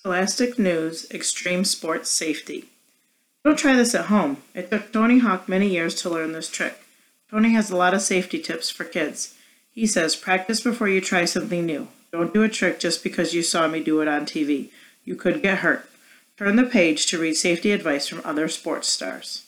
Scholastic News Extreme Sports Safety. Don't try this at home. It took Tony Hawk many years to learn this trick. Tony has a lot of safety tips for kids. He says, practice before you try something new. Don't do a trick just because you saw me do it on TV. You could get hurt. Turn the page to read safety advice from other sports stars.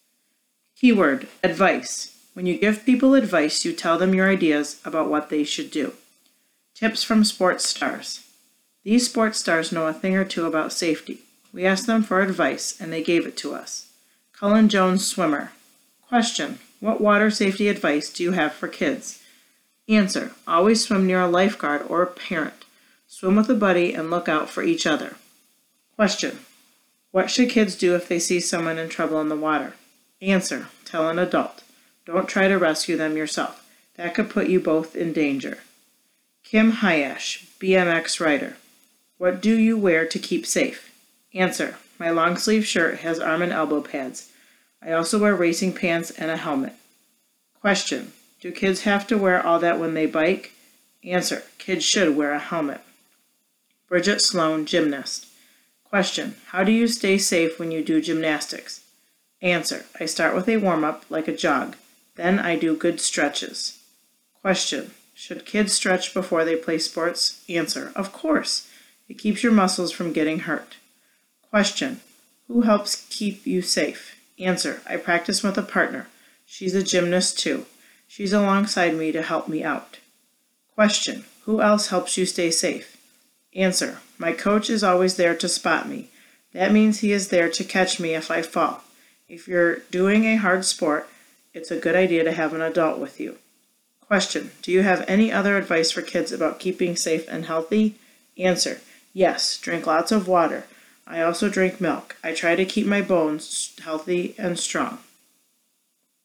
Keyword, advice. When you give people advice, you tell them your ideas about what they should do. Tips from sports stars. These sports stars know a thing or two about safety. We asked them for advice, and they gave it to us. Cullen Jones, swimmer. Question, what water safety advice do you have for kids? Answer, always swim near a lifeguard or a parent. Swim with a buddy and look out for each other. Question, what should kids do if they see someone in trouble in the water? Answer, tell an adult. Don't try to rescue them yourself. That could put you both in danger. Kim Hayash, BMX rider. What do you wear to keep safe? Answer, my long sleeve shirt has arm and elbow pads. I also wear racing pants and a helmet. Question, do kids have to wear all that when they bike? Answer, kids should wear a helmet. Bridget Sloan, gymnast. Question, how do you stay safe when you do gymnastics? Answer, I start with a warm-up like a jog. Then I do good stretches. Question, should kids stretch before they play sports? Answer, of course. It keeps your muscles from getting hurt. Question, who helps keep you safe? Answer, I practice with a partner. She's a gymnast too. She's alongside me to help me out. Question, who else helps you stay safe? Answer, my coach is always there to spot me. That means he is there to catch me if I fall. If you're doing a hard sport, it's a good idea to have an adult with you. Question, do you have any other advice for kids about keeping safe and healthy? Answer, yes, drink lots of water. I also drink milk. I try to keep my bones healthy and strong.